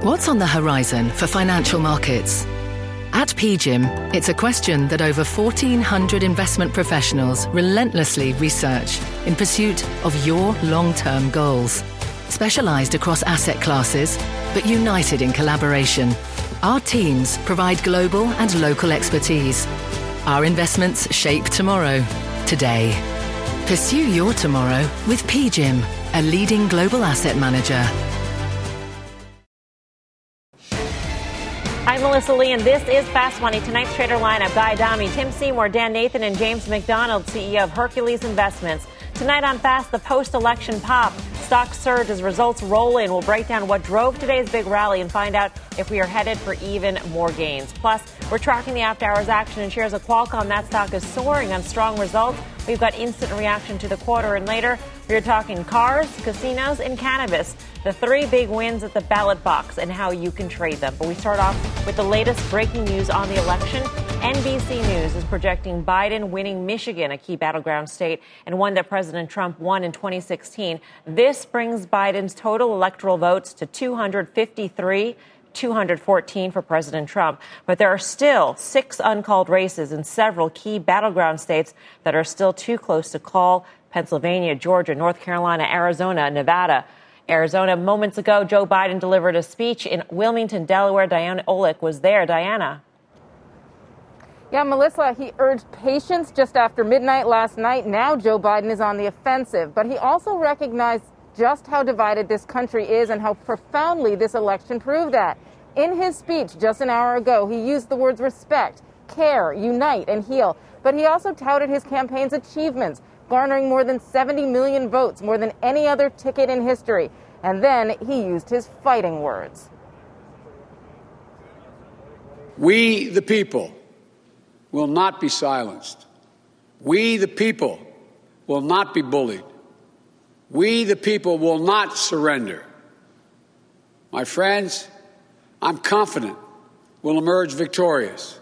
What's on the horizon for financial markets? At PGIM, it's a question that over 1,400 investment professionals relentlessly research in pursuit of your long-term goals. Specialized across asset classes, but united in collaboration, our teams provide global and local expertise. Our investments shape tomorrow, today. Pursue your tomorrow with PGIM, a leading global asset manager. I'm Melissa Lee, and this is Fast Money. Tonight's trader lineup: Guy Adami, Tim Seymour, Dan Nathan, and James McDonald, CEO of Hercules Investments. Tonight on Fast, the post-election pop. Stocks surge as results roll in. We'll break down what drove today's big rally and find out if we are headed for even more gains. Plus, we're tracking the after-hours action and shares of Qualcomm. That stock is soaring on strong results. We've got instant reaction to the quarter, and later we're talking cars, casinos, and cannabis. The three big wins at the ballot box and how you can trade them. But we start off with the latest breaking news on the election. NBC News is projecting Biden winning Michigan, a key battleground state, and one that President Trump won in 2016. This brings Biden's total electoral votes to 253. 214 for President Trump. But there are still 6 uncalled races in several key battleground states that are still too close to call: Pennsylvania, Georgia, North Carolina, Arizona, Nevada. Arizona, moments ago, Joe Biden delivered a speech in Wilmington, Delaware. Diana Olick was there. Diana. Yeah, Melissa, he urged patience just after midnight last night. Now Joe Biden is on the offensive, but he also recognized just how divided this country is and how profoundly this election proved that. In his speech just an hour ago, he used the words respect, care, unite, and heal. But he also touted his campaign's achievements, garnering more than 70 million votes, more than any other ticket in history. And then he used his fighting words. We, the people, will not be silenced. We, the people, will not be bullied. We, the people, will not surrender. My friends, I'm confident we'll emerge victorious.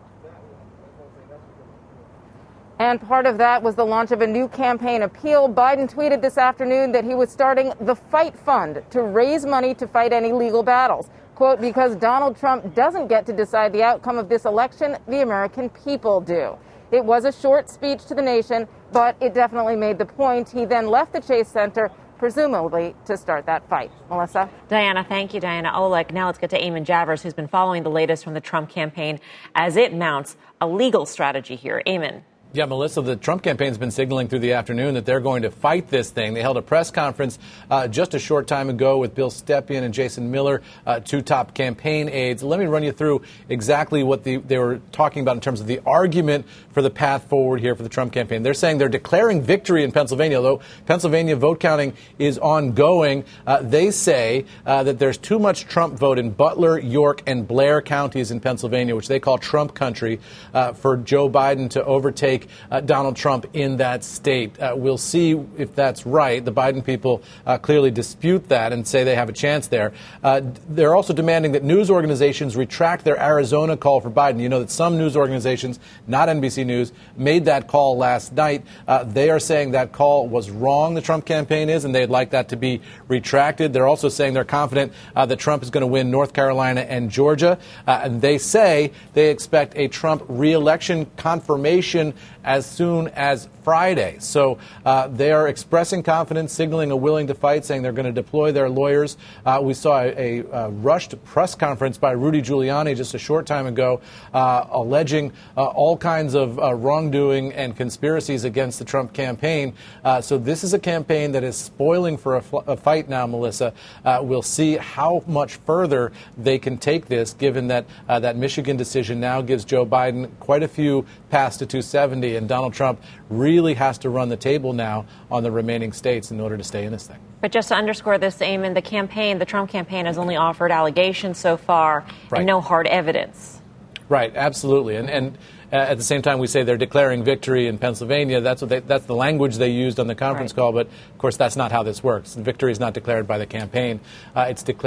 And part of that was the launch of a new campaign appeal. Biden tweeted this afternoon that he was starting the Fight Fund to raise money to fight any legal battles. Quote, because Donald Trump doesn't get to decide the outcome of this election, the American people do. It was a short speech to the nation, but it definitely made the point. He then left the Chase Center, presumably to start that fight. Melissa? Diana, thank you, Diana Olick. Now let's get to Eamon Javers, who's been following the latest from the Trump campaign as it mounts a legal strategy here. Eamon. Yeah, Melissa, the Trump campaign's been signaling through the afternoon that they're going to fight this thing. They held a press conference just a short time ago with Bill Stepien and Jason Miller, 2 top campaign aides. Let me run you through exactly what they were talking about in terms of the argument for the path forward here for the Trump campaign. They're saying they're declaring victory in Pennsylvania, although Pennsylvania vote counting is ongoing. They say that there's too much Trump vote in Butler, York, and Blair counties in Pennsylvania, which they call Trump country, for Joe Biden to overtake Donald Trump in that state. We'll see if that's right. The Biden people clearly dispute that and say they have a chance there. They're also demanding that news organizations retract their Arizona call for Biden. You know that some news organizations, not NBC News, made that call last night. They are saying that call was wrong, the Trump campaign is, and they'd like that to be retracted. They're also saying they're confident that Trump is going to win North Carolina and Georgia. And they say they expect a Trump re-election confirmation as soon as Friday. So they are expressing confidence, signaling a willing to fight, saying they're going to deploy their lawyers. We saw a rushed press conference by Rudy Giuliani just a short time ago, alleging all kinds of wrongdoing and conspiracies against the Trump campaign. So this is a campaign that is spoiling for a fight now, Melissa. We'll see how much further they can take this, given that that Michigan decision now gives Joe Biden quite a few paths to 270, and Donald Trump really has to run the table now on the remaining states in order to stay in this thing. But just to underscore this, Eamon, the Trump campaign has only offered allegations so far and no hard evidence. Right, absolutely. And at the same time, we say they're declaring victory in Pennsylvania. That's the language they used on the conference call. But, of course, that's not how this works. Victory is not declared by the campaign. It's declared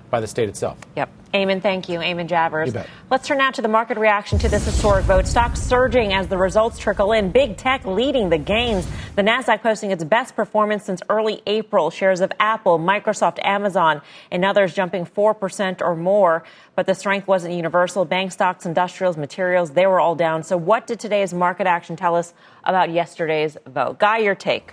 by the state itself. Yep. Eamon, thank you. Eamon Javers. You bet. Let's turn now to the market reaction to this historic vote. Stocks surging as the results trickle in. Big tech leading the gains. The Nasdaq posting its best performance since early April. Shares of Apple, Microsoft, Amazon, and others jumping 4% or more. But the strength wasn't universal. Bank stocks, industrials, materials, they were all down. So what did today's market action tell us about yesterday's vote? Guy, your take.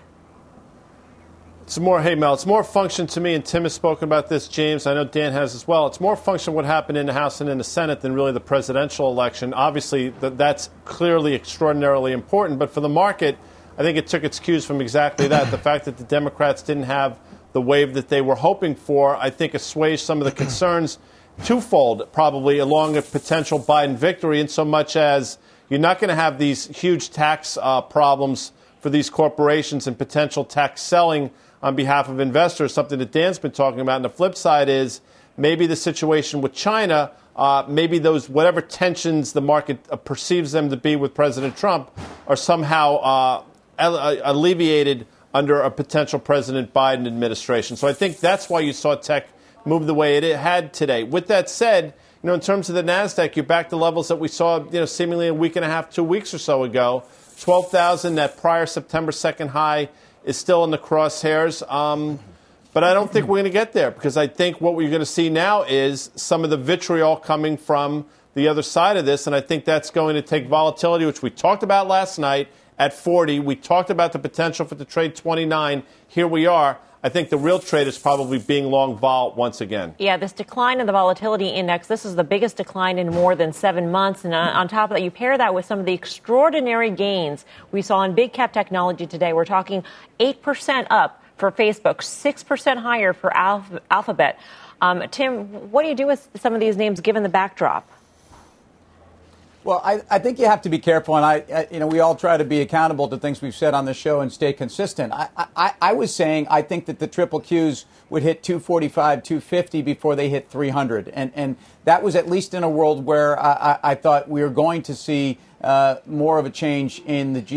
It's more a function to me, and Tim has spoken about this, James, I know Dan has as well. It's more a function of what happened in the House and in the Senate than really the presidential election. Obviously, that's clearly extraordinarily important, but for the market, I think it took its cues from exactly that. The fact that the Democrats didn't have the wave that they were hoping for, I think assuaged some of the concerns twofold, probably, along a potential Biden victory, in so much as you're not going to have these huge tax problems for these corporations and potential tax selling on behalf of investors, something that Dan's been talking about. And the flip side is maybe the situation with China, maybe those whatever tensions the market perceives them to be with President Trump are somehow alleviated under a potential President Biden administration. So I think that's why you saw tech move the way it had today. With that said, in terms of the NASDAQ, you're back to levels that we saw, seemingly a week and a half, 2 weeks or so ago. 12,000, that prior September 2nd high, is still in the crosshairs. But I don't think we're going to get there, because I think what we're going to see now is some of the vitriol coming from the other side of this. And I think that's going to take volatility, which we talked about last night at 40. We talked about the potential for the trade 29. Here we are. I think the real trade is probably being long vol once again. Yeah, this decline in the volatility index, this is the biggest decline in more than 7 months. And on top of that, you pair that with some of the extraordinary gains we saw in big cap technology today. We're talking 8% up for Facebook, 6% higher for Alphabet. Tim, what do you do with some of these names given the backdrop? Well, I think you have to be careful, and we all try to be accountable to things we've said on the show and stay consistent. I was saying I think that the triple Qs would hit 245, 250 before they hit 300, and that was at least in a world where I thought we were going to see more of a change in the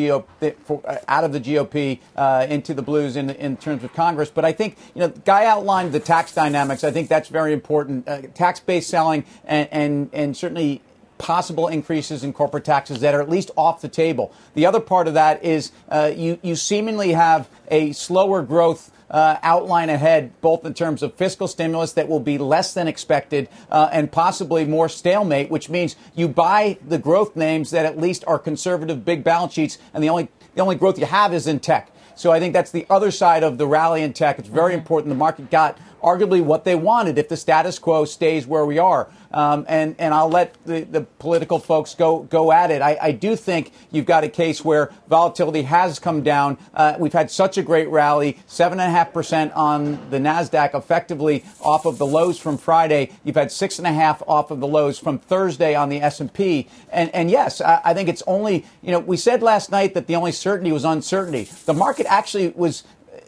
out of the GOP into the blues in terms of Congress. But I think, Guy outlined the tax dynamics. I think that's very important. Tax-based selling and certainly possible increases in corporate taxes that are at least off the table. The other part of that is you seemingly have a slower growth outline ahead, both in terms of fiscal stimulus that will be less than expected and possibly more stalemate, which means you buy the growth names that at least are conservative, big balance sheets, and the only growth you have is in tech. So I think that's the other side of the rally in tech. It's very important. The market got arguably what they wanted if the status quo stays where we are. And I'll let the political folks go at it. I do think you've got a case where volatility has come down. We've had such a great rally, 7.5% on the NASDAQ, effectively off of the lows from Friday. You've had 6.5% off of the lows from Thursday on the S&P. And yes, I think it's only, we said last night that the only certainty was uncertainty. The market actually was,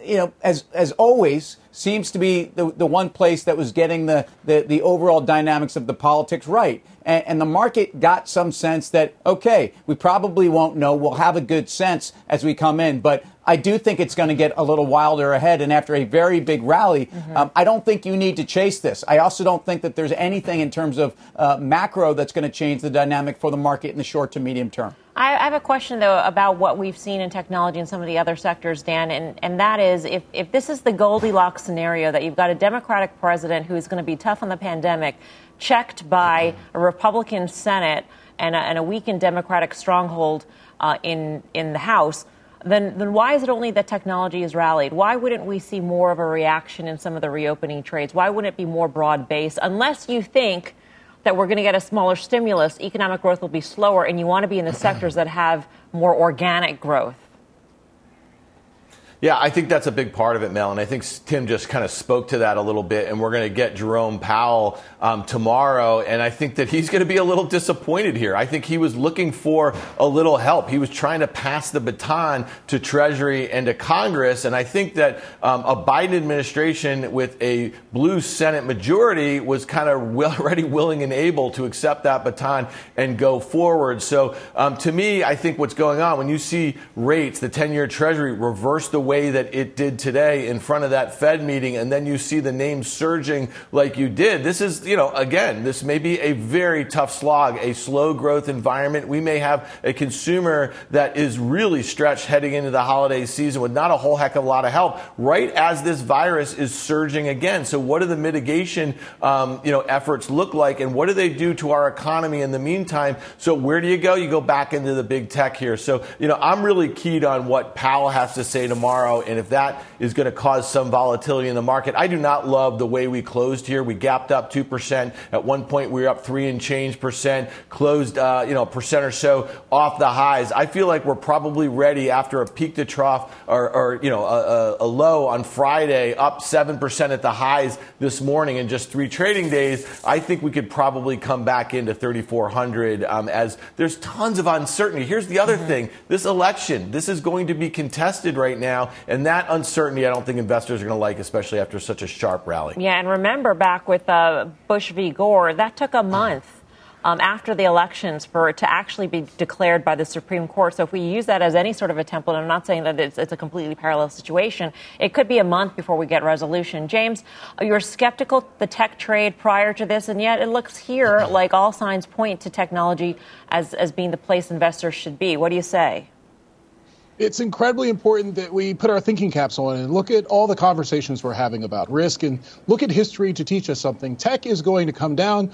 as always, seems to be the one place that was getting the overall dynamics of the politics right. And the market got some sense that, okay, we probably won't know. We'll have a good sense as we come in. But I do think it's going to get a little wilder ahead. And after a very big rally, I don't think you need to chase this. I also don't think that there's anything in terms of macro that's going to change the dynamic for the market in the short to medium term. I have a question, though, about what we've seen in technology and some of the other sectors, Dan, and that is if this is the Goldilocks scenario, that you've got a Democratic president who is going to be tough on the pandemic, checked by a Republican Senate and a weakened Democratic stronghold in the House, then why is it only that technology has rallied? Why wouldn't we see more of a reaction in some of the reopening trades? Why wouldn't it be more broad-based? Unless you think that we're going to get a smaller stimulus, economic growth will be slower, and you want to be in the sectors that have more organic growth. Yeah, I think that's a big part of it, Mel, and I think Tim just kind of spoke to that a little bit, and we're going to get Jerome Powell tomorrow, and I think that he's going to be a little disappointed here. I think he was looking for a little help. He was trying to pass the baton to Treasury and to Congress, and I think that a Biden administration with a blue Senate majority was kind of already willing and able to accept that baton and go forward. So to me, I think what's going on, when you see rates, the 10-year Treasury reverse the way way that it did today in front of that Fed meeting, and then you see the names surging like you did. This is, again, this may be a very tough slog, a slow growth environment. We may have a consumer that is really stretched heading into the holiday season with not a whole heck of a lot of help right as this virus is surging again. So what do the mitigation efforts look like, and what do they do to our economy in the meantime? So where do you go? You go back into the big tech here. So, I'm really keyed on what Powell has to say tomorrow, and if that is going to cause some volatility in the market. I do not love the way we closed here. We gapped up 2%. At one point, we were up 3 and change percent, closed, a percent or so off the highs. I feel like we're probably ready after a peak to trough or a low on Friday, up 7% at the highs this morning in just 3 trading days. I think we could probably come back into 3,400 as there's tons of uncertainty. Here's the other thing. This election, this is going to be contested right now, and that uncertainty I don't think investors are going to like, especially after such a sharp rally. Yeah, and remember back with Bush v. Gore, that took a month after the elections for it to actually be declared by the Supreme Court. So if we use that as any sort of a template, I'm not saying that it's a completely parallel situation, it could be a month before we get resolution. James, you're skeptical the tech trade prior to this, and yet it looks here like all signs point to technology as being the place investors should be. What do you say? It's incredibly important that we put our thinking caps on and look at all the conversations we're having about risk and look at history to teach us something. Tech is going to come down.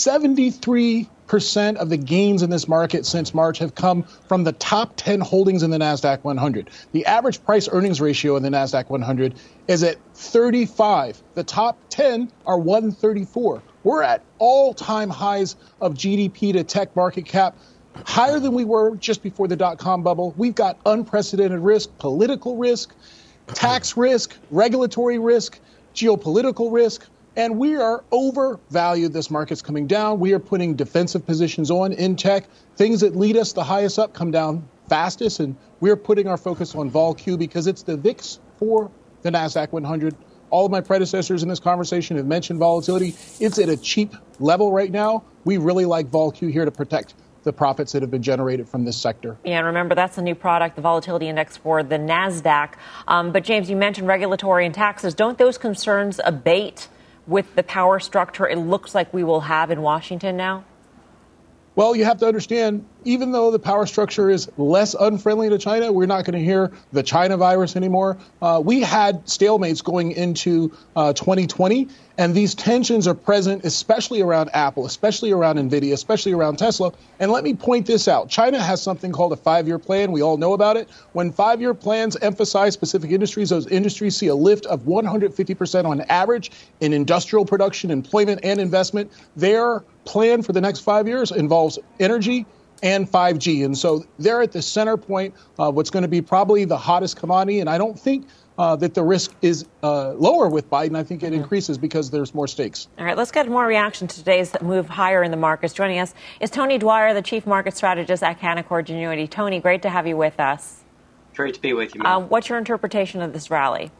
73% of the gains in this market since March have come from the top 10 holdings in the NASDAQ 100. The average price earnings ratio in the NASDAQ 100 is at 35. The top 10 are 134. We're at all-time highs of GDP to tech market cap, higher than we were just before the dot-com bubble. We've got unprecedented risk, political risk, tax risk, regulatory risk, geopolitical risk, and we are overvalued. This market's coming down. We are putting defensive positions on in tech. Things that lead us the highest up come down fastest, and we're putting our focus on VolQ because it's the VIX for the NASDAQ 100. All of my predecessors in this conversation have mentioned volatility. It's at a cheap level right now. We really like VolQ here to protect the profits that have been generated from this sector. Yeah, and remember, that's a new product, the volatility index for the NASDAQ. But, James, you mentioned regulatory and taxes. Don't those concerns abate with the power structure it looks like we will have in Washington now? Well, you have to understand, even though the power structure is less unfriendly to China, we're not going to hear the China virus anymore. We had stalemates going into 2020, and these tensions are present, especially around Apple, especially around NVIDIA, especially around Tesla. And let me point this out. China has something called a 5-year plan. We all know about it. When 5-year plans emphasize specific industries, those industries see a lift of 150% on average in industrial production, employment, and investment. Their plan for the next 5 years involves energy and 5G. And so they're at the center point of what's going to be probably the hottest commodity. And I don't think that the risk is lower with Biden. I think it increases because there's more stakes. All right, let's get more reaction to today's move higher in the markets. Joining us is Tony Dwyer, the chief market strategist at Canaccord Genuity. Tony, great to have you with us. Great to be with you, Mel. What's your interpretation of this rally?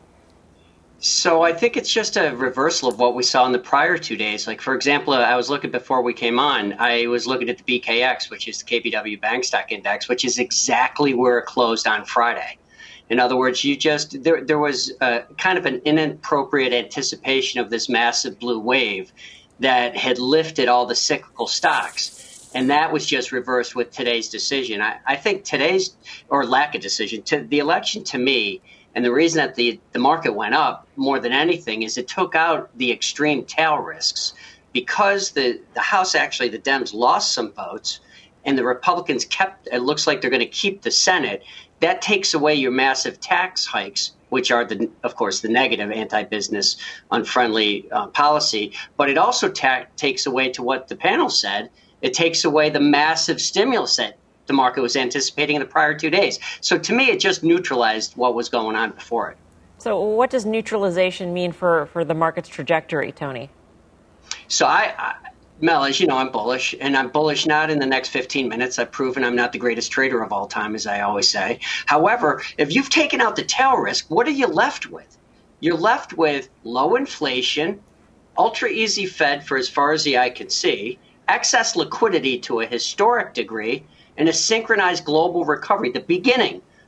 So I think it's just a reversal of what we saw in the prior 2 days. Like, for example, I was looking before we came on, I was looking at the BKX, which is the KBW Bank Stock Index, which is exactly where it closed on Friday. In other words, there was kind of an inappropriate anticipation of this massive blue wave that had lifted all the cyclical stocks. And that was just reversed with today's decision. I think today's, or lack of decision, the election to me, and the reason that the market went up more than anything is it took out the extreme tail risks. Because the House, actually, the Dems lost some votes, and the Republicans it looks like they're going to keep the Senate. That takes away your massive tax hikes, which are, of course, the negative anti-business, unfriendly policy. But it also takes away, to what the panel said, it takes away the massive stimulus that the market was anticipating in the prior 2 days. So to me, it just neutralized what was going on before it. So what does neutralization mean for the market's trajectory, Tony? So Mel, as you know, I'm bullish, and I'm bullish not in the next 15 minutes. I've proven I'm not the greatest trader of all time, as I always say. However, if you've taken out the tail risk, what are you left with? You're left with low inflation, ultra easy Fed for as far as the eye can see, excess liquidity to a historic degree, and a synchronized global recovery, the beginning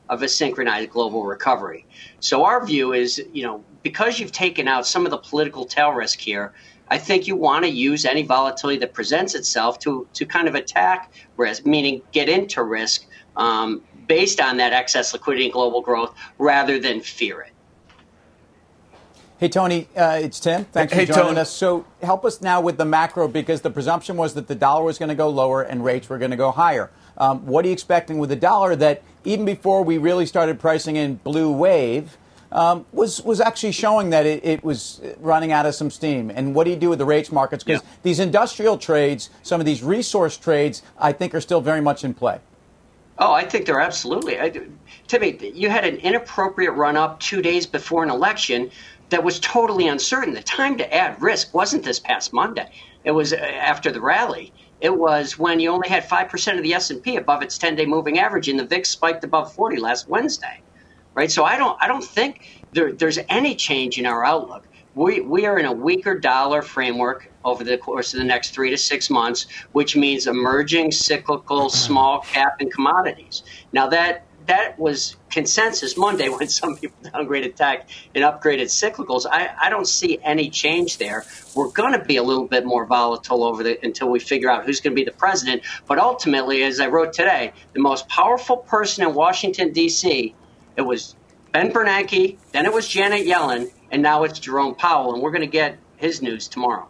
of a synchronized global recovery. So our view is, because you've taken out some of the political tail risk here, I think you want to use any volatility that presents itself to kind of attack risk, meaning get into risk based on that excess liquidity and global growth rather than fear it. Hey, Tony, it's Tim. Thanks for joining us. So help us now with the macro, because the presumption was that the dollar was going to go lower and rates were going to go higher. What are you expecting with the dollar that even before we really started pricing in blue wave was actually showing that it was running out of some steam? And what do you do with the rates markets? Because these industrial trades, some of these resource trades, I think are still very much in play. Oh, I think they're absolutely. Timmy, you had an inappropriate run-up 2 days before an election that was totally uncertain. The time to add risk wasn't this past Monday. It was after the rally. It was when you only had 5% of the S&P above its 10-day moving average, and the VIX spiked above 40 last Wednesday. Right? So I don't think there's any change in our outlook. We are in a weaker dollar framework over the course of the next 3 to 6 months, which means emerging cyclical small cap and commodities. Now that was consensus Monday when some people downgraded tech and upgraded cyclicals. I don't see any change there. We're going to be a little bit more volatile until we figure out who's going to be the president. But ultimately, as I wrote today, the most powerful person in Washington, D.C., it was Ben Bernanke, then it was Janet Yellen, and now it's Jerome Powell, and we're going to get his news tomorrow.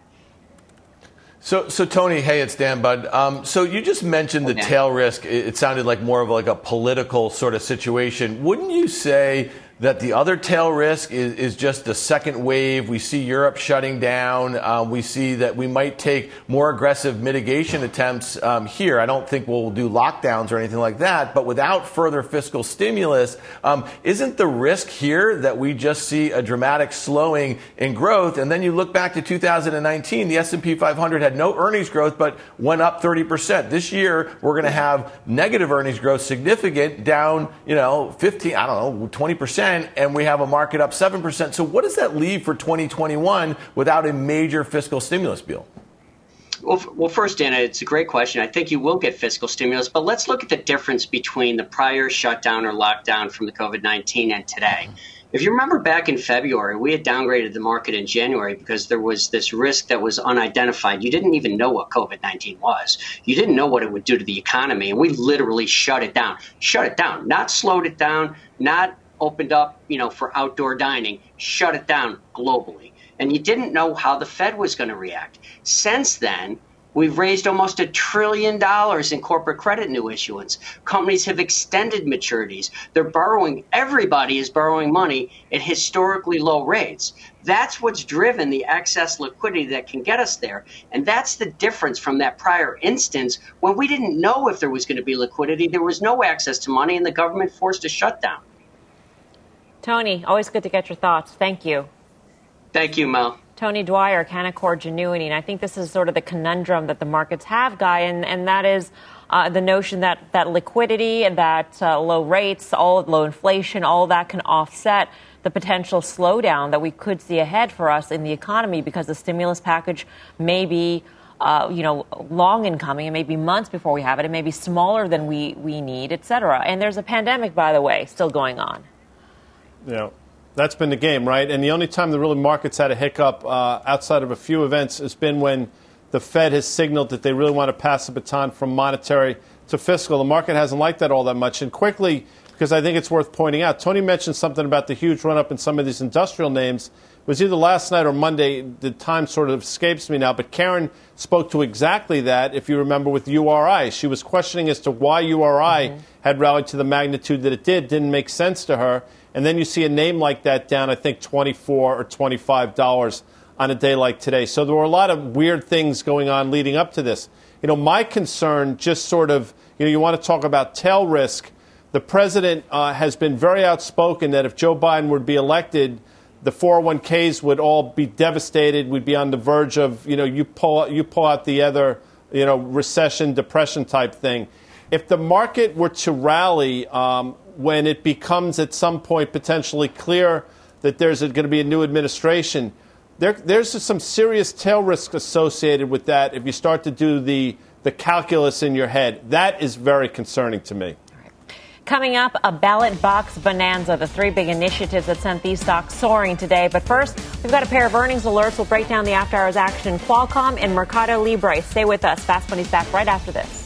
So Tony, hey, it's Dan Budd. So you just mentioned the tail risk. It sounded like more of like a political sort of situation. Wouldn't you say that the other tail risk is just the second wave? We see Europe shutting down. We see that we might take more aggressive mitigation attempts here. I don't think we'll do lockdowns or anything like that. But without further fiscal stimulus, isn't the risk here that we just see a dramatic slowing in growth? And then you look back to 2019, the S&P 500 had no earnings growth but went up 30%. This year, we're going to have negative earnings growth, significant, down 20%. And we have a market up 7%. So what does that leave for 2021 without a major fiscal stimulus bill? Well, first, Dana, it's a great question. I think you will get fiscal stimulus, but let's look at the difference between the prior shutdown or lockdown from the COVID-19 and today. If you remember back in February, we had downgraded the market in January because there was this risk that was unidentified. You didn't even know what COVID-19 was. You didn't know what it would do to the economy, and we literally shut it down, not slowed it down, not opened up, for outdoor dining, shut it down globally. And you didn't know how the Fed was going to react. Since then, we've raised almost $1 trillion in corporate credit new issuance. Companies have extended maturities. They're borrowing. Everybody is borrowing money at historically low rates. That's what's driven the excess liquidity that can get us there. And that's the difference from that prior instance when we didn't know if there was going to be liquidity. There was no access to money, and the government forced a shutdown. Tony, always good to get your thoughts. Thank you. Thank you, Mel. Tony Dwyer, Canaccord Genuity. And I think this is sort of the conundrum that the markets have, Guy, and that is the notion that liquidity and that low rates, low inflation, all that can offset the potential slowdown that we could see ahead for us in the economy because the stimulus package may be long in coming. It may be months before we have it. It may be smaller than we need, et cetera. And there's a pandemic, by the way, still going on. That's been the game, right? And the only time the really market's had a hiccup outside of a few events has been when the Fed has signaled that they really want to pass the baton from monetary to fiscal. The market hasn't liked that all that much. And quickly, because I think it's worth pointing out, Tony mentioned something about the huge run-up in some of these industrial names. It was either last night or Monday. The time sort of escapes me now. But Karen spoke to exactly that, if you remember, with URI. She was questioning as to why URI had rallied to the magnitude that it did. Didn't make sense to her. And then you see a name like that down, I think, $24 or $25 on a day like today. So there were a lot of weird things going on leading up to this. My concern just sort of, you want to talk about tail risk. The president has been very outspoken that if Joe Biden would be elected, the 401ks would all be devastated. We'd be on the verge of, you pull out the other, recession, depression type thing. If the market were to rally when it becomes at some point potentially clear that there's going to be a new administration, there's some serious tail risk associated with that if you start to do the calculus in your head. That is very concerning to me. Coming up, a ballot box bonanza, the three big initiatives that sent these stocks soaring today. But first, we've got a pair of earnings alerts. We'll break down the after-hours action in Qualcomm and Mercado Libre. Stay with us. Fast Money's back right after this.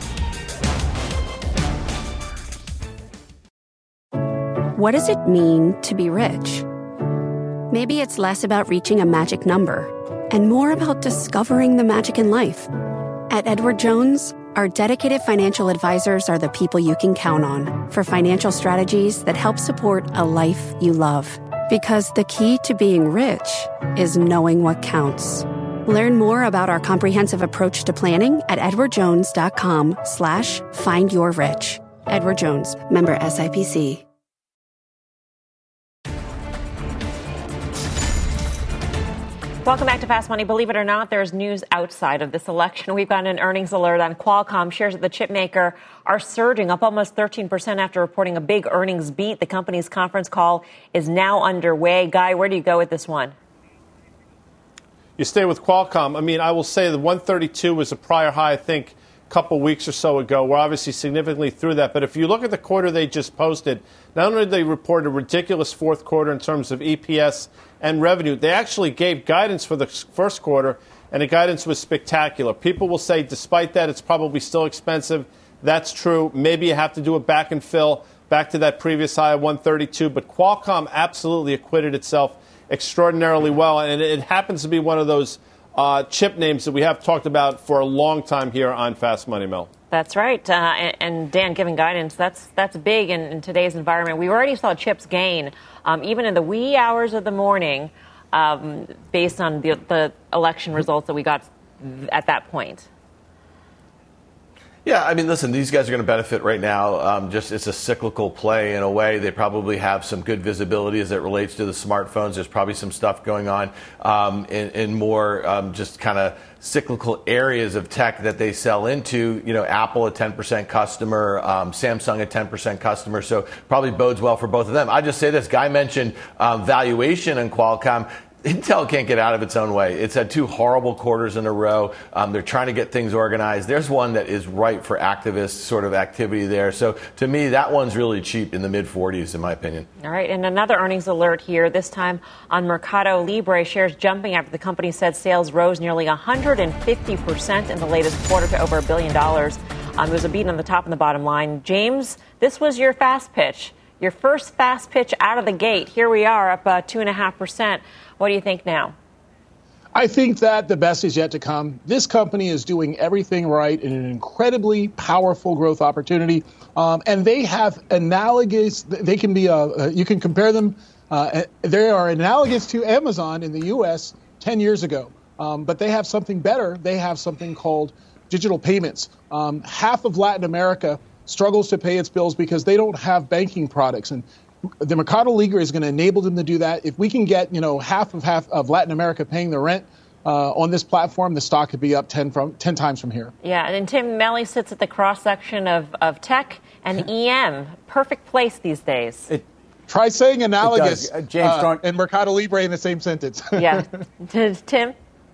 What does it mean to be rich? Maybe it's less about reaching a magic number and more about discovering the magic in life. At Edward Jones, our dedicated financial advisors are the people you can count on for financial strategies that help support a life you love. Because the key to being rich is knowing what counts. Learn more about our comprehensive approach to planning at edwardjones.com/findyourrich. Edward Jones, member SIPC. Welcome back to Fast Money. Believe it or not, there's news outside of this election. We've got an earnings alert on Qualcomm. Shares of the chip maker are surging, up almost 13% after reporting a big earnings beat. The company's conference call is now underway. Guy, where do you go with this one? You stay with Qualcomm. I mean, I will say the 132 was a prior high, I think, a couple weeks or so ago. We're obviously significantly through that. But if you look at the quarter they just posted, not only did they report a ridiculous fourth quarter in terms of EPS and revenue, they actually gave guidance for the first quarter, and the guidance was spectacular. People will say, despite that, it's probably still expensive. That's true. Maybe you have to do a back and fill back to that previous high of 132. But Qualcomm absolutely acquitted itself extraordinarily well, and it happens to be one of those chip names that we have talked about for a long time here on Fast Money, Mel. That's right. And Dan, giving guidance, that's big in today's environment. We already saw chips gain, even in the wee hours of the morning, based on the election results that we got at that point. Yeah, I mean, listen, these guys are going to benefit right now. It's a cyclical play in a way. They probably have some good visibility as it relates to the smartphones. There's probably some stuff going on in more just kind of cyclical areas of tech that they sell into. You know, Apple a 10% customer, Samsung a 10% customer. So probably bodes well for both of them. I just say this. Guy mentioned valuation in Qualcomm. Intel can't get out of its own way. It's had two horrible quarters in a row. They're trying to get things organized. There's one that is ripe for activist sort of activity there. So to me, that one's really cheap in the mid-40s, in my opinion. All right. And another earnings alert here, this time on Mercado Libre. Shares jumping after the company said sales rose nearly 150% in the latest quarter to over $1 billion. It was a beat on the top and the bottom line. James, this was your fast pitch. Your first fast pitch out of the gate. Here we are up 2.5%. What do you think now? I think that the best is yet to come. This company is doing everything right in an incredibly powerful growth opportunity. And they have analogous, they can be, you can compare them. They are analogous to Amazon in the U.S. 10 years ago. But they have something better. They have something called digital payments. Half of Latin America struggles to pay its bills because they don't have banking products. And the Mercado Libre is going to enable them to do that. If we can get, half of Latin America paying their rent on this platform, the stock could be up 10 times from here. Yeah, and Tim Melly sits at the cross-section of tech and EM. Perfect place these days. Try saying analogous James and Mercado Libre in the same sentence. Yeah. Tim?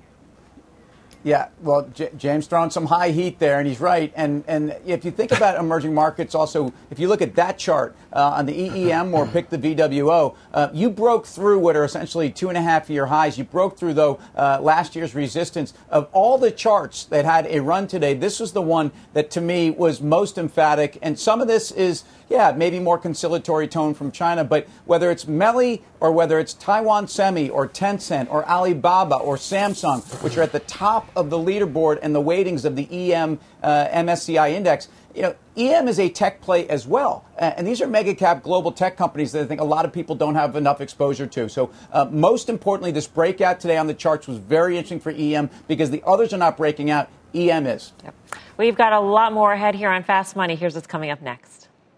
Yeah, well, James throwing some high heat there, and he's right. And if you think about emerging markets also, if you look at that chart on the EEM or pick the VWO, you broke through what are essentially 2.5-year highs. You broke through, though, last year's resistance. Of all the charts that had a run today, this was the one that, to me, was most emphatic. And some of this is, maybe more conciliatory tone from China. But whether it's Melli or whether it's Taiwan Semi or Tencent or Alibaba or Samsung, which are at the top of the leaderboard and the weightings of the EM MSCI index, EM is a tech play as well. And these are mega cap global tech companies that I think a lot of people don't have enough exposure to. So most importantly, this breakout today on the charts was very interesting for EM because the others are not breaking out. EM is. Yep. We've got a lot more ahead here on Fast Money. Here's what's coming up next.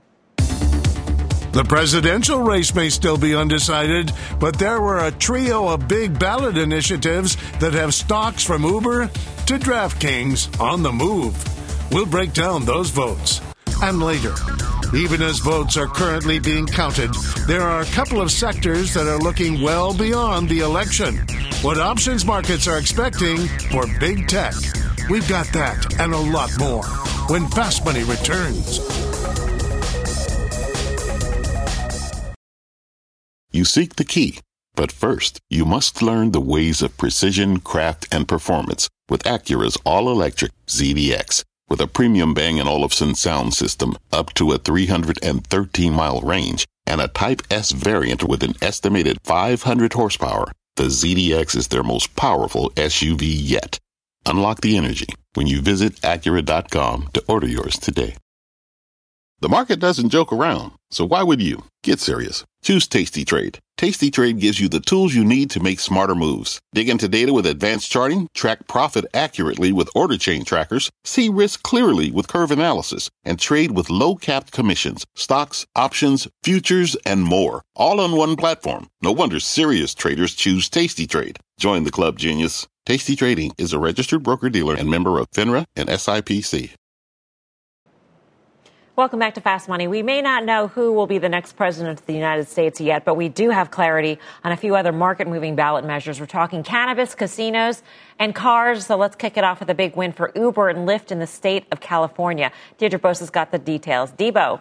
The presidential race may still be undecided, but there were a trio of big ballot initiatives that have stocks from Uber to DraftKings on the move. We'll break down those votes. And later, even as votes are currently being counted, there are a couple of sectors that are looking well beyond the election. What options markets are expecting for big tech. We've got that and a lot more when Fast Money returns. You seek the key, but first, you must learn the ways of precision, craft, and performance with Acura's all-electric ZDX. With a premium Bang & Olufsen sound system up to a 313-mile range and a Type S variant with an estimated 500 horsepower, the ZDX is their most powerful SUV yet. Unlock the energy when you visit Acura.com to order yours today. The market doesn't joke around, so why would you? Get serious. Choose Tasty Trade. Tasty Trade gives you the tools you need to make smarter moves. Dig into data with advanced charting, track profit accurately with order chain trackers, see risk clearly with curve analysis, and trade with low-capped commissions, stocks, options, futures, and more. All on one platform. No wonder serious traders choose Tasty Trade. Join the club, genius. Tasty Trading is a registered broker-dealer and member of FINRA and SIPC. Welcome back to Fast Money. We may not know who will be the next president of the United States yet, but we do have clarity on a few other market-moving ballot measures. We're talking cannabis, casinos, and cars. So let's kick it off with a big win for Uber and Lyft in the state of California. Deirdre Bosa's got the details. Debo.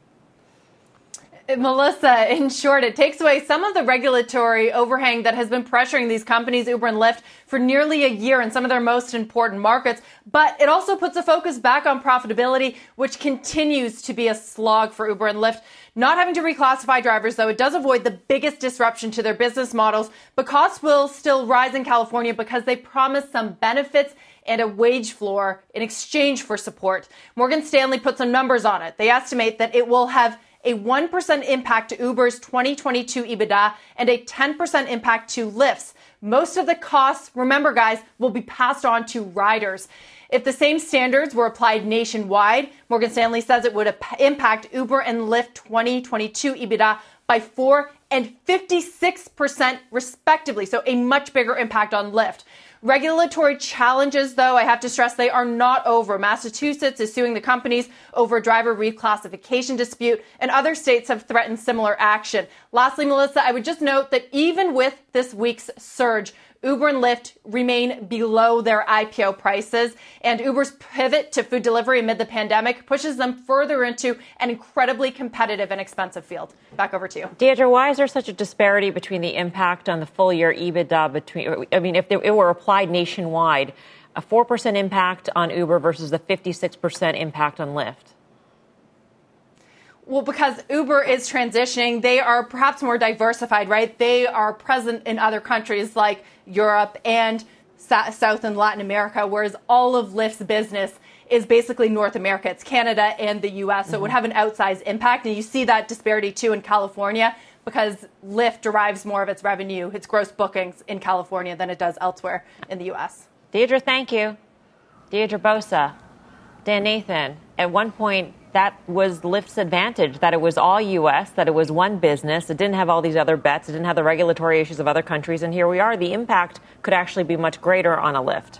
Melissa, in short, it takes away some of the regulatory overhang that has been pressuring these companies, Uber and Lyft, for nearly a year in some of their most important markets. But it also puts a focus back on profitability, which continues to be a slog for Uber and Lyft. Not having to reclassify drivers, though, it does avoid the biggest disruption to their business models. But costs will still rise in California because they promise some benefits and a wage floor in exchange for support. Morgan Stanley put some numbers on it. They estimate that it will have a 1% impact to Uber's 2022 EBITDA and a 10% impact to Lyft's. Most of the costs, remember guys, will be passed on to riders. If the same standards were applied nationwide, Morgan Stanley says it would impact Uber and Lyft 2022 EBITDA by 4% and 56% respectively, so a much bigger impact on Lyft. Regulatory challenges, though, I have to stress, they are not over. Massachusetts is suing the companies over a driver reclassification dispute, and other states have threatened similar action. Lastly, Melissa, I would just note that even with this week's surge, Uber and Lyft remain below their IPO prices, and Uber's pivot to food delivery amid the pandemic pushes them further into an incredibly competitive and expensive field. Back over to you. Deirdre, why is there such a disparity between the impact on the full year EBITDA if it were applied nationwide, a 4% impact on Uber versus the 56% impact on Lyft? Well, because Uber is transitioning, they are perhaps more diversified, right? They are present in other countries like Europe and South and Latin America, whereas all of Lyft's business is basically North America. It's Canada and the U.S., so it would have an outsized impact. And you see that disparity, too, in California because Lyft derives more of its revenue, its gross bookings in California than it does elsewhere in the U.S. Deirdre, thank you. Deirdre Bosa. Dan Nathan, at one point, that was Lyft's advantage, that it was all U.S., that it was one business. It didn't have all these other bets. It didn't have the regulatory issues of other countries. And here we are. The impact could actually be much greater on a Lyft.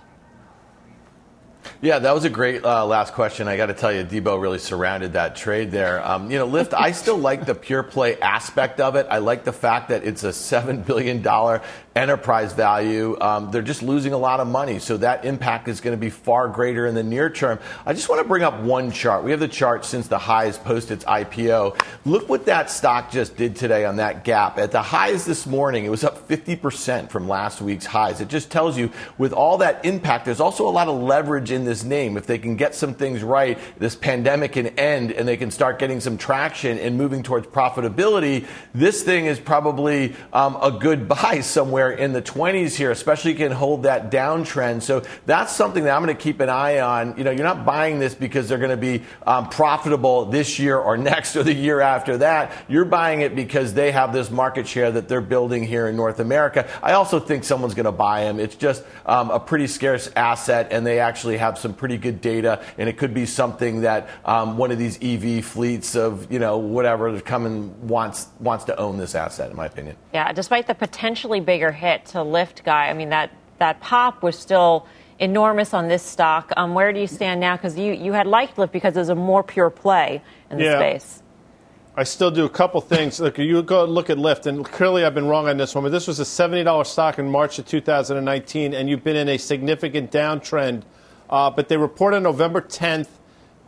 Yeah, that was a great last question. I got to tell you, Debo really surrounded that trade there. Lyft, I still like the pure play aspect of it. I like the fact that it's a $7 billion enterprise value. They're just losing a lot of money, so that impact is going to be far greater in the near term. I just want to bring up one chart. We have the chart since the highs post its IPO. Look what that stock just did today on that gap. At the highs this morning, it was up 50% from last week's highs. It just tells you with all that impact, there's also a lot of leverage in this name. If they can get some things right, this pandemic can end and they can start getting some traction and moving towards profitability, this thing is probably a good buy somewhere in the 20s here, especially if you can hold that downtrend. So that's something that I'm going to keep an eye on. You're not buying this because they're going to be profitable this year or next or the year after that. You're buying it because they have this market share that they're building here in North America. I also think someone's going to buy them. It's just a pretty scarce asset, and they actually have some pretty good data, and it could be something that one of these EV fleets of, whatever, come and wants to own this asset, in my opinion. Yeah, despite the potentially bigger hit to Lyft, Guy, I mean, that pop was still enormous on this stock. Where do you stand now? Because you had liked Lyft because there's a more pure play in the space. I still do a couple things. Look, you go look at Lyft, and clearly I've been wrong on this one, but this was a $70 stock in March of 2019, and you've been in a significant downtrend. But they reported on November 10th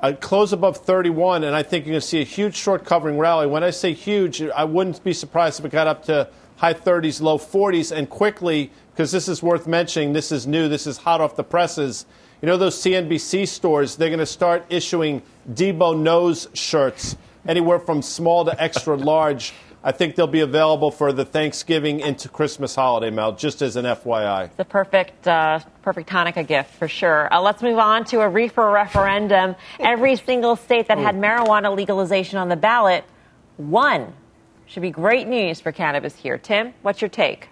close above 31, and I think you're going to see a huge short covering rally. When I say huge, I wouldn't be surprised if it got up to high 30s, low 40s, and quickly, because this is worth mentioning, this is new, this is hot off the presses. You know those CNBC stores, they're going to start issuing Debo nose shirts, anywhere from small to extra large. I think they'll be available for the Thanksgiving into Christmas holiday, Mel, just as an FYI. The perfect Hanukkah gift for sure. Let's move on to a reefer referendum. Every single state that had marijuana legalization on the ballot won. Should be great news for cannabis here. Tim, what's your take?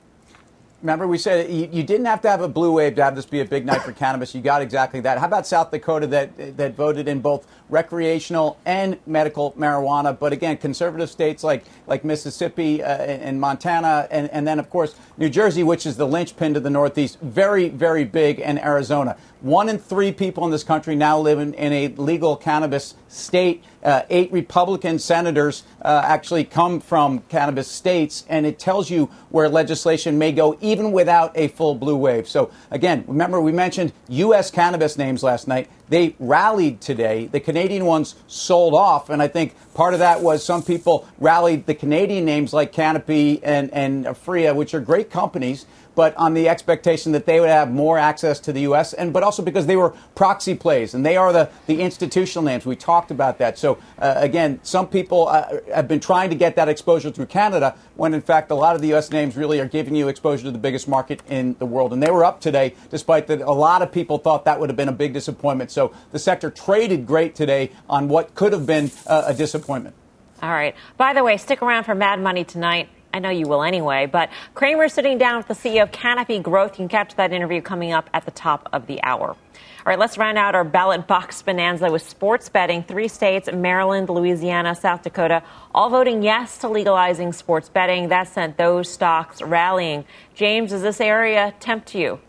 Remember, we said you didn't have to have a blue wave to have this be a big night for cannabis. You got exactly that. How about South Dakota that voted in both recreational and medical marijuana? But again, conservative states like Mississippi and Montana, and then, of course, New Jersey, which is the linchpin to the Northeast, very, very big, and Arizona. 1 in 3 people in this country now live in a legal cannabis state. 8 Republican senators actually come from cannabis states, and it tells you where legislation may go even without a full blue wave. So, again, remember we mentioned U.S. cannabis names last night. They rallied today. The Canadian ones sold off, and I think part of that was some people rallied the Canadian names like Canopy and Aphria, which are great companies, but on the expectation that they would have more access to the U.S., but also because they were proxy plays, and they are the institutional names. We talked about that. So, again, some people have been trying to get that exposure through Canada, when, in fact, a lot of the U.S. names really are giving you exposure to the biggest market in the world. And they were up today, despite that a lot of people thought that would have been a big disappointment. So the sector traded great today on what could have been a disappointment. All right. By the way, stick around for Mad Money tonight. I know you will anyway, but Cramer's sitting down with the CEO of Canopy Growth. You can catch that interview coming up at the top of the hour. All right, let's round out our ballot box bonanza with sports betting. 3 states, Maryland, Louisiana, South Dakota, all voting yes to legalizing sports betting. That sent those stocks rallying. James, does this area tempt you?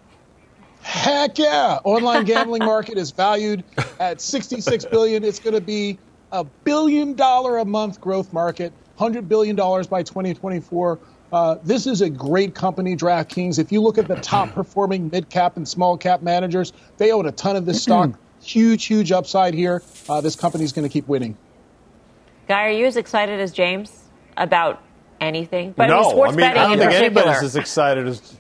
Heck yeah. Online gambling market is valued at $66 billion. It's going to be a $1 billion a month growth market, $100 billion by 2024. This is a great company, DraftKings. If you look at the top performing mid-cap and small-cap managers, they own a ton of this stock. Huge upside here. This company's going to keep winning. Guy, are you as excited as James about anything? But no, sports betting I don't think anybody's as excited as...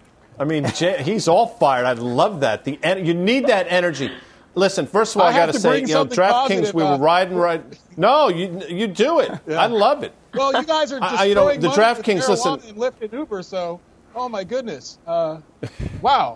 he's all fired. I love that. You need that energy. Listen, first of all, I got to say, DraftKings, we were riding right. No, you do it. Yeah. I love it. Well, you guys are destroying the DraftKings. Listen, and Lyft and Uber. So, oh my goodness, wow.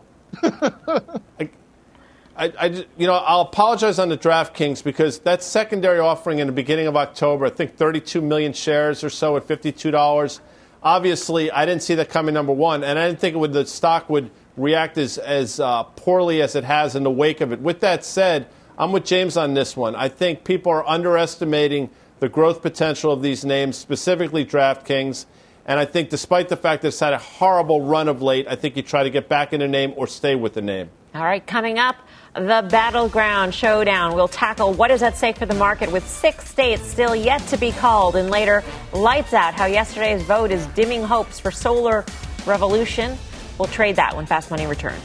I'll apologize on the DraftKings because that secondary offering in the beginning of October, I think 32 million shares or so at $52. Obviously, I didn't see that coming, number one, and I didn't think the stock would react as poorly as it has in the wake of it. With that said, I'm with James on this one. I think people are underestimating the growth potential of these names, specifically DraftKings. And I think despite the fact that it's had a horrible run of late, I think you try to get back in the name or stay with the name. All right, coming up, the Battleground Showdown. We'll tackle what is at stake for the market with 6 states still yet to be called. And later, lights out, how yesterday's vote is dimming hopes for solar revolution. We'll trade that when Fast Money returns.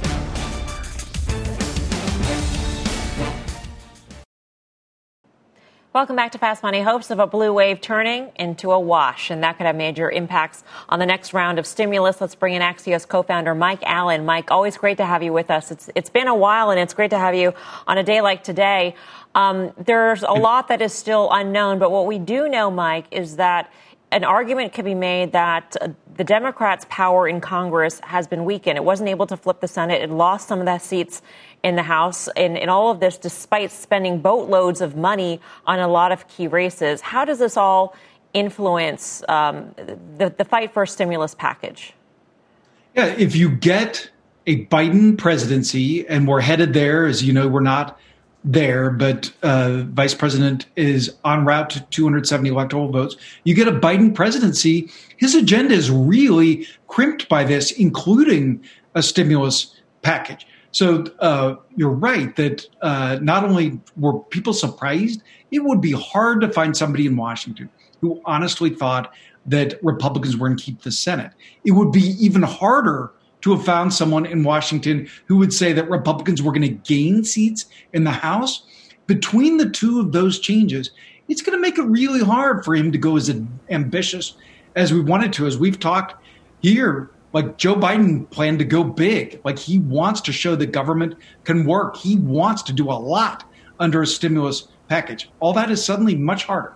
Welcome back to Fast Money. Hopes of a blue wave turning into a wash, and that could have major impacts on the next round of stimulus. Let's bring in Axios co-founder Mike Allen. Mike, always great to have you with us. It's been a while, and it's great to have you on a day like today. There's a lot that is still unknown, but what we do know, Mike, is that an argument can be made that the Democrats' power in Congress has been weakened. It wasn't able to flip the Senate. It lost some of the seats in the House. In all of this, despite spending boatloads of money on a lot of key races. How does this all influence the fight for a stimulus package? Yeah, if you get a Biden presidency, and we're headed there, as you know, we're not there, but Vice President is en route to 270 electoral votes. You get a Biden presidency, his agenda is really crimped by this, including a stimulus package. So you're right that not only were people surprised, it would be hard to find somebody in Washington who honestly thought that Republicans were going to keep the Senate. It would be even harder to have found someone in Washington who would say that Republicans were going to gain seats in the House. between the two of those changes, it's going to make it really hard for him to go as ambitious as we wanted to. As we've talked here, like Joe Biden planned to go big. Like he wants to show that government can work. He wants to do a lot under a stimulus package. All that is suddenly much harder.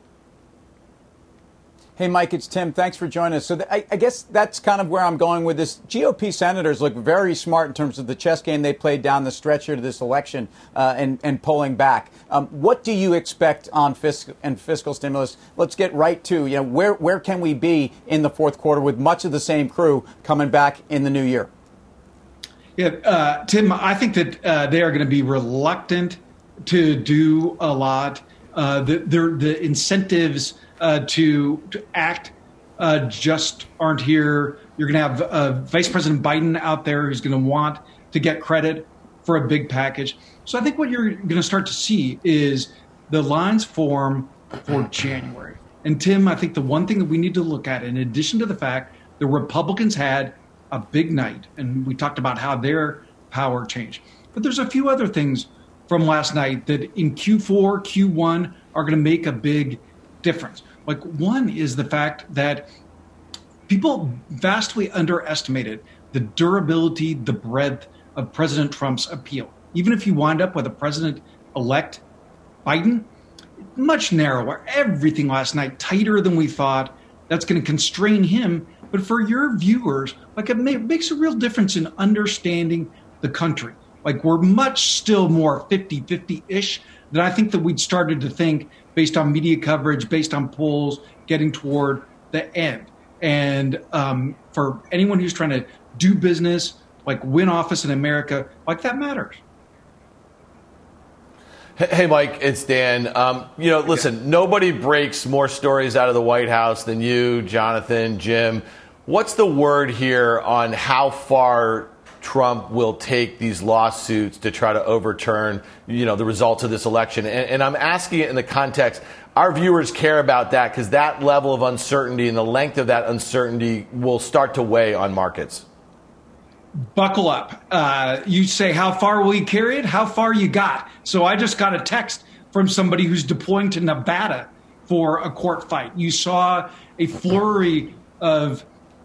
Hey, Mike, it's Tim. Thanks for joining us. So I guess that's kind of where I'm going with this. GOP senators look very smart in terms of the chess game they played down the stretch here to this election and pulling back. What do you expect on fiscal stimulus? Let's get right to, where can we be in the fourth quarter with much of the same crew coming back in the new year? Yeah, Tim, I think that they are going to be reluctant to do a lot. The incentives to act just aren't here. You're going to have Vice President Biden out there who's going to want to get credit for a big package. So I think what you're going to start to see is the lines form for January. And Tim, I think the one thing that we need to look at, in addition to the fact the Republicans had a big night, and we talked about how their power changed, but there's a few other things from last night that in Q4, Q1 are going to make a big difference. Like one is the fact that people vastly underestimated the durability, the breadth of President Trump's appeal. Even if you wind up with a president-elect Biden, much narrower, everything last night tighter than we thought. That's going to constrain him. But for your viewers, like it makes a real difference in understanding the country. Like we're much still more 50-50-ish than I think that we'd started to think based on media coverage, based on polls, getting toward the end. And for anyone who's trying to do business, like win office in America, like that matters. Hey, Mike, it's Dan. Listen, nobody breaks more stories out of the White House than you, Jonathan, Jim. What's the word here on how far Trump will take these lawsuits to try to overturn, the results of this election? And I'm asking it in the context, our viewers care about that because that level of uncertainty and the length of that uncertainty will start to weigh on markets. Buckle up. You say, how far will you carry it? How far you got? So I just got a text from somebody who's deploying to Nevada for a court fight. You saw a flurry of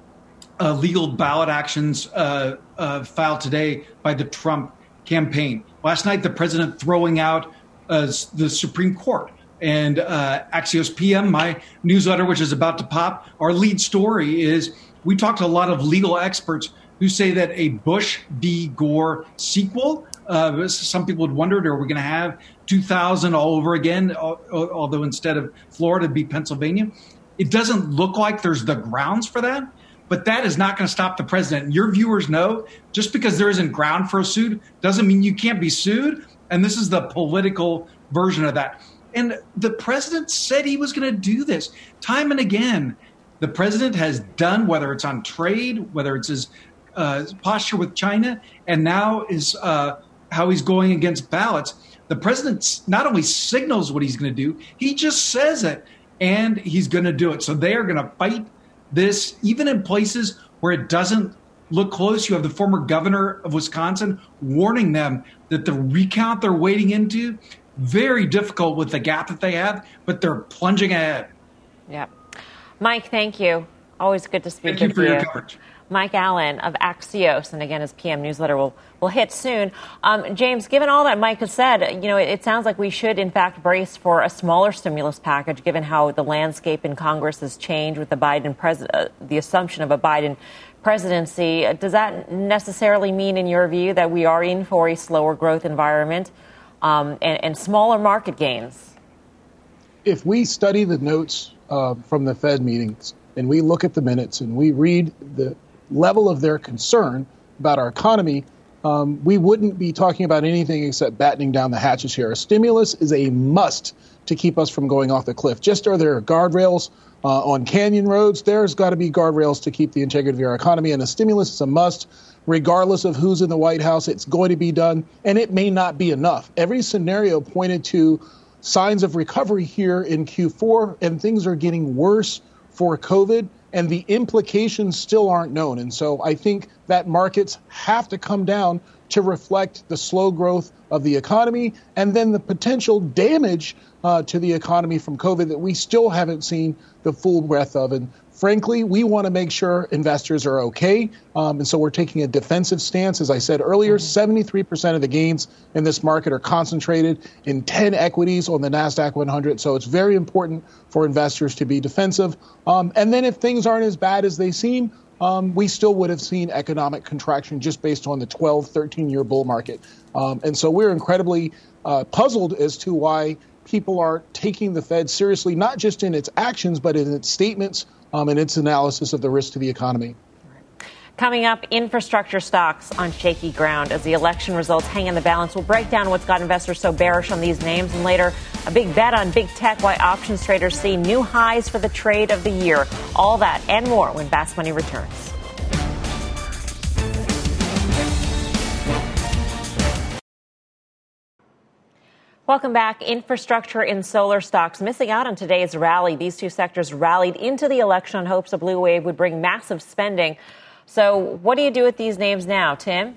legal ballot actions filed today by the Trump campaign. Last night, the president throwing out the Supreme Court. And Axios PM, my newsletter, which is about to pop, our lead story is we talked to a lot of legal experts who say that a Bush v. Gore sequel, some people had wondered, are we going to have 2000 all over again, although instead of Florida, it'd be Pennsylvania. It doesn't look like there's the grounds for that. But that is not going to stop the president. Your viewers know just because there isn't ground for a suit doesn't mean you can't be sued. And this is the political version of that. And the president said he was going to do this time and again. The president has done, whether it's on trade, whether it's his posture with China, and now is how he's going against ballots. The president not only signals what he's going to do, he just says it, and he's going to do it. So they are going to fight this, even in places where it doesn't look close. You have the former governor of Wisconsin warning them that the recount they're wading into, very difficult with the gap that they have, but they're plunging ahead. Yeah. Mike, thank you. Always good to speak with you. Thank you for your coverage. Mike Allen of Axios, and again, his PM newsletter will hit soon. James, given all that Mike has said, it sounds like we should, in fact, brace for a smaller stimulus package, given how the landscape in Congress has changed with the assumption of a Biden presidency. Does that necessarily mean, in your view, that we are in for a slower growth environment and smaller market gains? If we study the notes from the Fed meetings and we look at the minutes and we read the level of their concern about our economy, we wouldn't be talking about anything except battening down the hatches here. A stimulus is a must to keep us from going off the cliff. Just are there guardrails on canyon roads? There's got to be guardrails to keep the integrity of our economy, and a stimulus is a must. Regardless of who's in the White House, it's going to be done, and it may not be enough. Every scenario pointed to signs of recovery here in Q4, and things are getting worse for COVID, and the implications still aren't known. And so I think that markets have to come down to reflect the slow growth of the economy and then the potential damage to the economy from COVID that we still haven't seen the full breadth of. And frankly, we want to make sure investors are okay. And so we're taking a defensive stance. As I said earlier, 73% of the gains in this market are concentrated in 10 equities on the NASDAQ 100. So it's very important for investors to be defensive. And then if things aren't as bad as they seem, we still would have seen economic contraction just based on the 12, 13-year bull market. And so we're incredibly puzzled as to why people are taking the Fed seriously, not just in its actions, but in its statements and its analysis of the risk to the economy. Coming up, infrastructure stocks on shaky ground as the election results hang in the balance. We'll break down what's got investors so bearish on these names, and later, a big bet on big tech, why options traders see new highs for the trade of the year. All that and more when Fast Money returns. Welcome back. Infrastructure and solar stocks missing out on today's rally. These two sectors rallied into the election on hopes a blue wave would bring massive spending. So what do you do with these names now, Tim?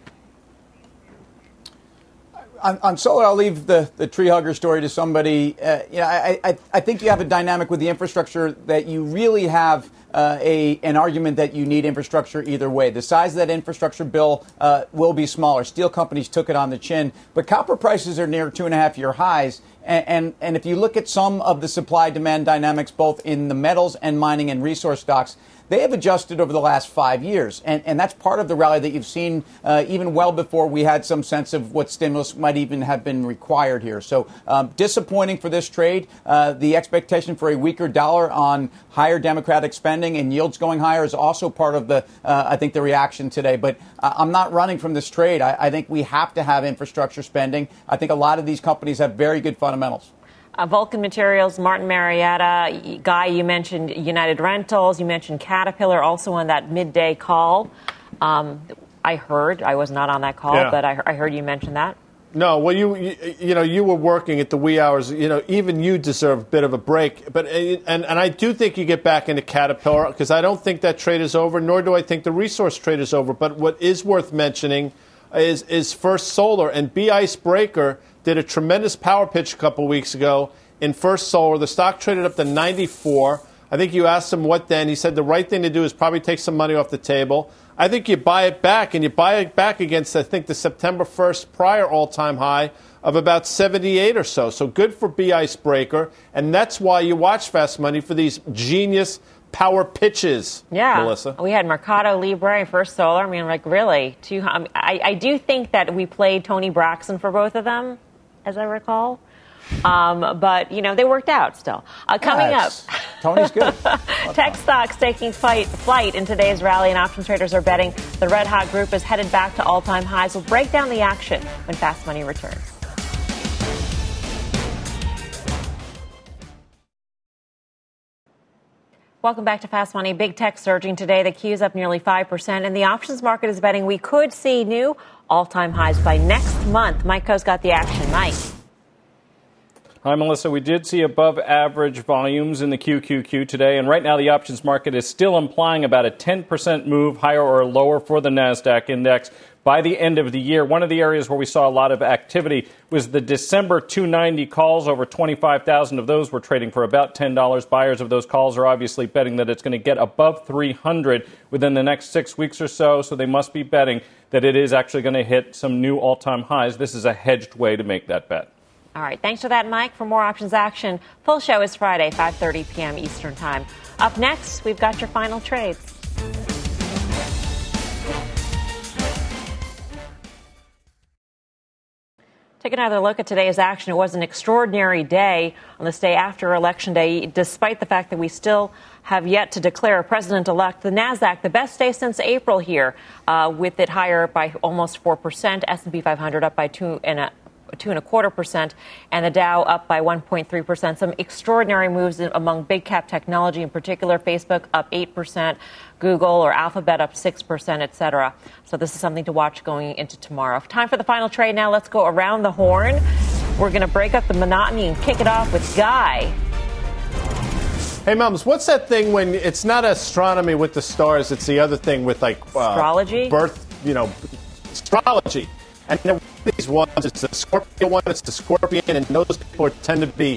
On solar, I'll leave the tree hugger story to somebody. I think you have a dynamic with the infrastructure that you really have an argument that you need infrastructure either way. The size of that infrastructure bill will be smaller. Steel companies took it on the chin, but copper prices are near 2.5-year highs. And if you look at some of the supply-demand dynamics, both in the metals and mining and resource stocks, they have adjusted over the last 5 years. And that's part of the rally that you've seen even well before we had some sense of what stimulus might even have been required here. So disappointing for this trade. The expectation for a weaker dollar on higher Democratic spending and yields going higher is also part of the, I think, the reaction today. But I'm not running from this trade. I think we have to have infrastructure spending. I think a lot of these companies have very good fundamentals. Vulcan Materials, Martin Marietta, Guy, you mentioned United Rentals, you mentioned Caterpillar, also on that midday call. I heard, I was not on that call, but I heard you mention that. No, well, you were working at the wee hours. Even you deserve a bit of a break. But and I do think you get back into Caterpillar because I don't think that trade is over, nor do I think the resource trade is over. But what is worth mentioning is First Solar, and B. Icebreaker did a tremendous power pitch a couple weeks ago in First Solar. The stock traded up to 94. I think you asked him what then. He said the right thing to do is probably take some money off the table. I think you buy it back, and you buy it back against, I think, the September 1st prior all-time high of about 78 or so. So good for B. Icebreaker, and that's why you watch Fast Money for these genius power pitches, Melissa. We had Mercado Libre and First Solar. I mean, like, really? I do think that we played Tony Braxton for both of them, as I recall. But, they worked out still. Coming up. Tony's good. Tech stocks taking flight in today's rally, and options traders are betting the Red Hot Group is headed back to all-time highs. We'll break down the action when Fast Money returns. Welcome back to Fast Money. Big tech surging today. The Q's up nearly 5%, and the options market is betting we could see new all-time highs by next month. Mike Coe's got the action. Mike. Hi, Melissa. We did see above average volumes in the QQQ today, and right now the options market is still implying about a 10% move higher or lower for the NASDAQ index by the end of the year. One of the areas where we saw a lot of activity was the December 290 calls. Over 25,000 of those were trading for about $10. Buyers of those calls are obviously betting that it's going to get above 300 within the next 6 weeks or so, so they must be betting that it is actually going to hit some new all-time highs. This is a hedged way to make that bet. All right. Thanks for that, Mike. For more options action, full show is Friday, 5:30 p.m. Eastern Time. Up next, we've got your final trades. Take another look at today's action. It was an extraordinary day on this day after Election Day, despite the fact that we still have yet to declare a president-elect. The NASDAQ, the best day since April here, with it higher by almost 4%, S&P 500 up by 2.25%, and the Dow up by 1.3%. Some extraordinary moves among big cap technology, in particular Facebook up 8%, Google or Alphabet up 6%, et cetera. So this is something to watch going into tomorrow. Time for the final trade now. Let's go around the horn. We're going to break up the monotony and kick it off with Guy. Hey, Mums, what's that thing when it's not astronomy with the stars, it's the other thing with like astrology? Astrology. And then these ones, it's the Scorpio one, it's the Scorpion, and those people tend to be,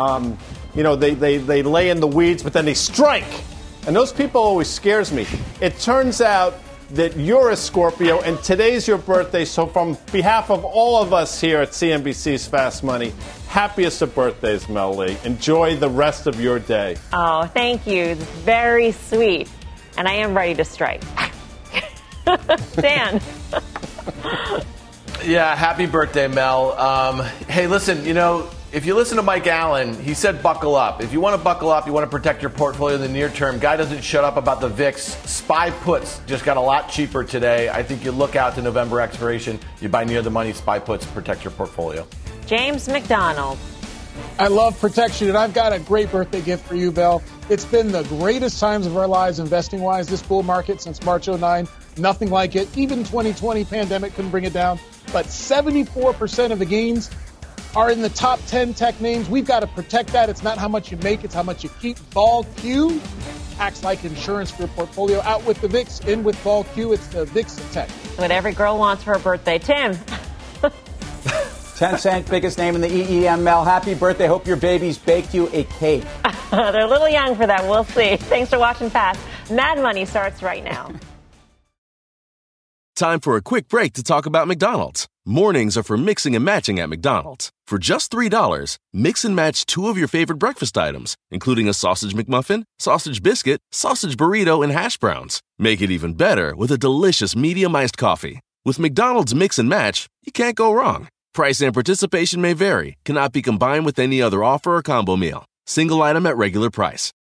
they lay in the weeds, but then they strike. And those people always scares me. It turns out that you're a Scorpio, and today's your birthday. So from behalf of all of us here at CNBC's Fast Money, happiest of birthdays, Mel Lee. Enjoy the rest of your day. Oh, thank you. It's very sweet. And I am ready to strike. Dan. Yeah, happy birthday, Mel. Hey, listen, if you listen to Mike Allen, he said buckle up. If you want to buckle up, you want to protect your portfolio in the near term. Guy doesn't shut up about the VIX. SPY puts just got a lot cheaper today. I think you look out to November expiration. You buy near the money SPY puts, protect your portfolio. James McDonald. I love protection, and I've got a great birthday gift for you, Bell. It's been the greatest times of our lives investing-wise, this bull market since March 09. Nothing like it. Even 2020 pandemic couldn't bring it down. But 74% of the gains are in the top 10 tech names. We've got to protect that. It's not how much you make, it's how much you keep. Vol Q acts like insurance for your portfolio. Out with the VIX, in with Vol Q. It's the VIX of tech. What every girl wants for her birthday. Tim. Tencent, biggest name in the EEM, Mel. Happy birthday. Hope your babies baked you a cake. They're a little young for that. We'll see. Thanks for watching Fast. Mad Money starts right now. Time for a quick break to talk about McDonald's. Mornings are for mixing and matching at McDonald's. For just $3, mix and match 2 of your favorite breakfast items, including a sausage McMuffin, sausage biscuit, sausage burrito, and hash browns. Make it even better with a delicious medium-iced coffee. With McDonald's Mix and Match, you can't go wrong. Price and participation may vary. Cannot be combined with any other offer or combo meal. Single item at regular price.